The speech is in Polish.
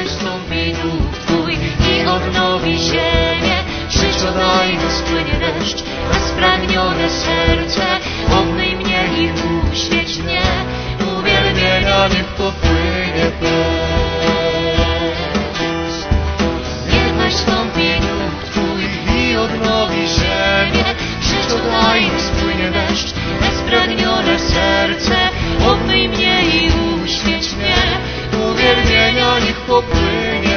niechaj wstąpi duch Twój i odnowi ziemię. Przyjdź, oddajmy, spłynie deszcz na spragnione serce. Obmyj mnie i uświeć mnie, uwielbienia niech popłynie płyn. Niechaj wstąpi duch Twój i odnowi ziemię. Przyjdź, oddajmy, spłynie deszcz na spragnione serce. Obmyj mnie i uświeć mnie, uwielbienia niech popłynie